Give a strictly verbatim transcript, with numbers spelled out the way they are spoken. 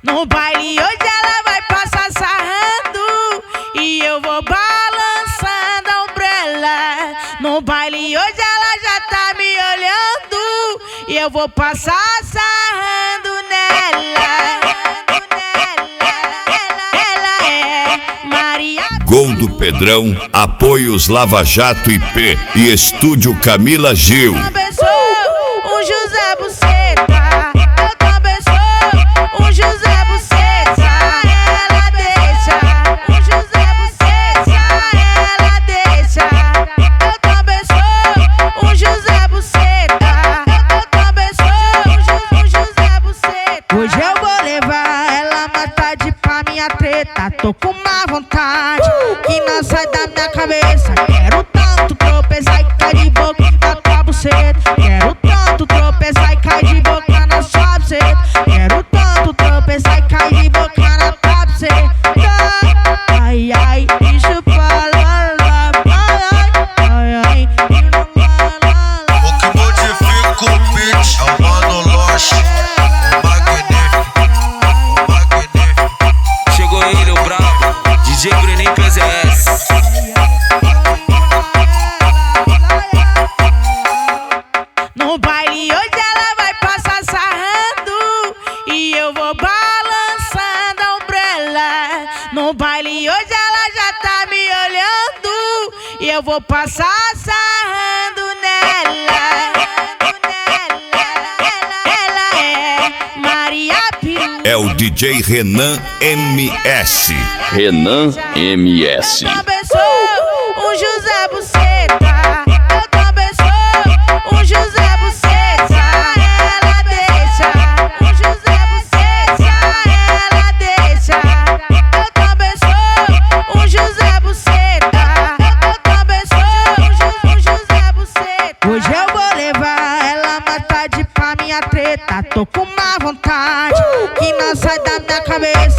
No baile hoje ela vai passar sarrando e eu vou balançando a umbrella. No baile hoje ela já tá me olhando e eu vou passar sarrando nela. Ela é Maria. Gol do Pedrão, apoios Lava Jato I P e Estúdio Camila Gil. Um José Buceta, eu também sou um José Buceta, ela deixa. Um José Buceta, ela deixa. Eu também sou um José Buceta, eu também sou um José Buceta. Hoje eu vou levar ela matar de pá minha treta. Tô com uma vontade que não sai da minha cabeça. Quero tanto tropeçar e cair de boca na tua buceta. Quero tanto tropeçar e cair de boca na sua buceta. Quero tanto tropeçar e cair de boca na tua buceta. Ai, ai, isso pra lá, lá, ai, ai, o que modifica o beat é o Mano Loche, o magnífico, o magnífico. Chegou ele, o brabo, D J Bruninho P Z S. No baile hoje ela vai passar sarrando e eu vou balançando a umbrella. No baile hoje ela já tá me olhando e eu vou passar sarrando nela. Ela é Maria Piru. É o D J Renan M S. Renan M S. Eu também sou um José Buceta, eu também sou um José Buceta, ela deixa. Um José Buceta, ela deixa. Eu também sou um José Buceta, eu também sou um José Buceta. Hoje eu vou levar ela matar de pá minha treta. Tô com uma vontade que não sai da minha cabeça.